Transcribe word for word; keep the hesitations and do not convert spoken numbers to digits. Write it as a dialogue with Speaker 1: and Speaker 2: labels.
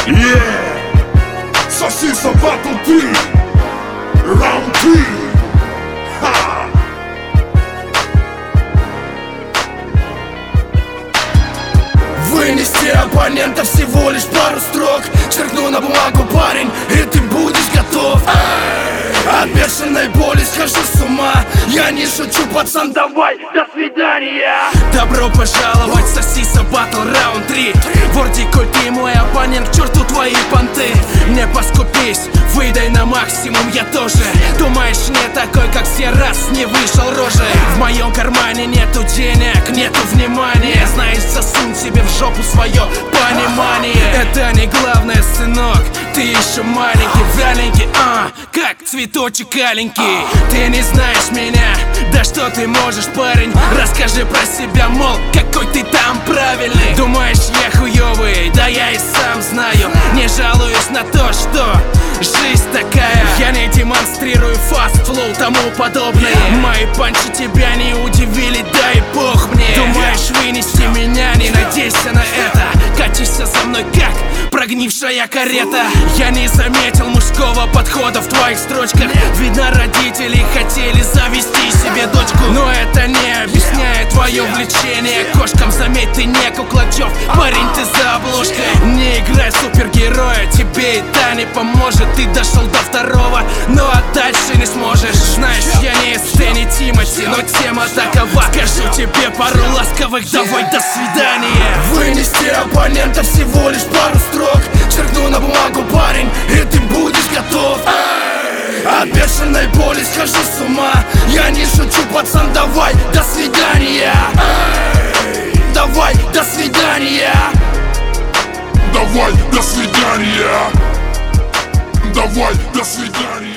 Speaker 1: Yeah, Сосиса батл три, раунд три.
Speaker 2: Вынести оппонента всего лишь пару строк. Черкну на бумагу, парень, и ты будешь готов. От бешеной боли схожу с ума. Я не шучу, пацан, давай, до свидания.
Speaker 3: Добро пожаловать, Сосиса батл раунд три. Вордиколь, ты мой оппонент, к черту твои понты. Не поскупись, выдай на максимум, я тоже. Думаешь, не такой, как все, раз не вышел рожей. В моем кармане нету денег, нету внимания. Знаешь, засунь себе в жопу свое понимание. Это не главное, сынок, ты еще маленький, вяленький, а, как цветочек аленький. Ты не знаешь меня, да что ты можешь, парень? Расскажи про себя, мол, какой ты там правильный. Думаешь, я хуёвый, да я и сам знаю. Не жалуюсь на то, что жизнь такая. Я не демонстрирую фаст-флоу, тому подобное. Мои панчи тебя не удивили, дай бог мне. Думаешь, вынести меня, не надейся на это. Катишься со мной как прогнившая карета. Я не заметил мужского подхода в твоих строчках. Видно, родители хотели завести себе дочку. Но это не объясняет твое влечение кошкам. Заметь, ты не Куклачев, парень, ты за обложкой. Не играй супергероя, тебе и та не поможет. Ты дошел до второго, но а дальше не сможешь. Знаешь, я не Стэнни Тимати, но тема такова. Скажу тебе пару ласковых, давай, до свидания.
Speaker 2: Вынести оппонента всего лишь пару строк. Черкну на бумагу, парень, и ты будешь готов. От бешеной боли схожу с ума. Я не шучу, пацан, давай, до свидания. Давай, до свидания.
Speaker 1: Давай, до свидания. Давай, до свидания.